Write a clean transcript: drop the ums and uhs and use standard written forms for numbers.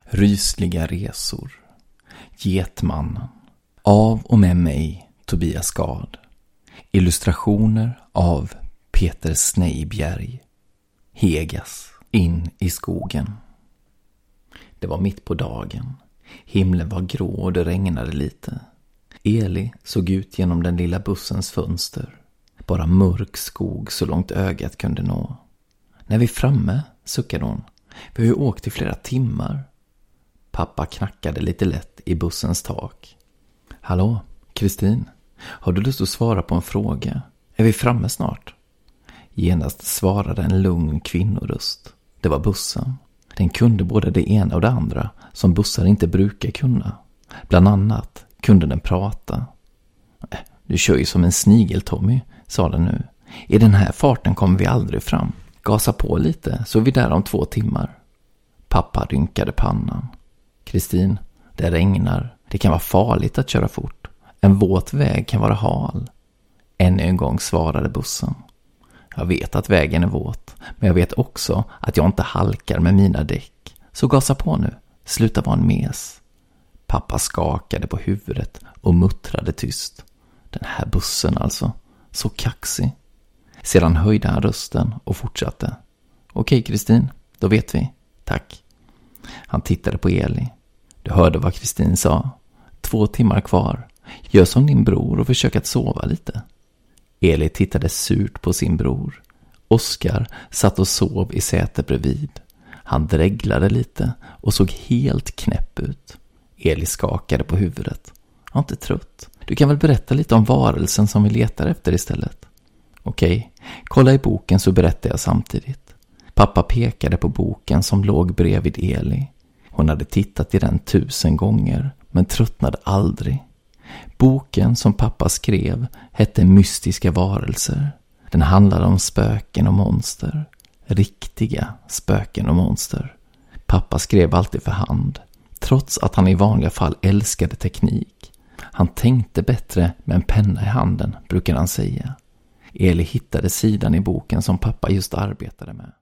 Rysliga resor. Getmannen. Av och med mig, Tobias Gard. Illustrationer av Peter Snejbjerg. Hegas. In i skogen. Det var mitt på dagen. Himlen var grå och det regnade lite. Eli såg ut genom den lilla bussens fönster. Bara mörk skog så långt ögat kunde nå. När vi är framme, suckade hon. Vi har ju åkt i flera timmar. Pappa knackade lite lätt i bussens tak. Hallå, Kristin. Har du lust att svara på en fråga? Är vi framme snart? Genast svarade en lugn kvinnoröst. Det var bussen. Den kunde både det ena och det andra som bussar inte brukar kunna. Bland annat kunde den prata. Du kör ju som en snigel, Tommy, sa den nu. I den här farten kommer vi aldrig fram. Gasa på lite så är vi där om 2 timmar. Pappa rynkade pannan. Kristin, det regnar. Det kan vara farligt att köra fort. En våt väg kan vara hal. Ännu en gång svarade bussen. Jag vet att vägen är våt, men jag vet också att jag inte halkar med mina däck. Så gasa på nu. Sluta vara en mes. Pappa skakade på huvudet och muttrade tyst. Den här bussen alltså. Så kaxig. Sedan höjde han rösten och fortsatte. Okej, Kristin, då vet vi. Tack. Han tittade på Eli. Du hörde vad Kristin sa. 2 timmar kvar. Gör som din bror och försök att sova lite. Eli tittade surt på sin bror. Oskar satt och sov i sätet bredvid. Han dreglade lite och såg helt knäpp ut. Eli skakade på huvudet. Jag är inte trött. Du kan väl berätta lite om varelsen som vi letar efter istället. Okej, kolla i boken så berättar jag samtidigt. Pappa pekade på boken som låg bredvid Eli. Hon hade tittat i den 1000 gånger men tröttnade aldrig. Boken som pappa skrev hette Mystiska varelser. Den handlade om spöken och monster. Riktiga spöken och monster. Pappa skrev alltid för hand. Trots att han i vanliga fall älskade teknik. Han tänkte bättre med en penna i handen, brukar han säga. Eli hittade sidan i boken som pappa just arbetade med.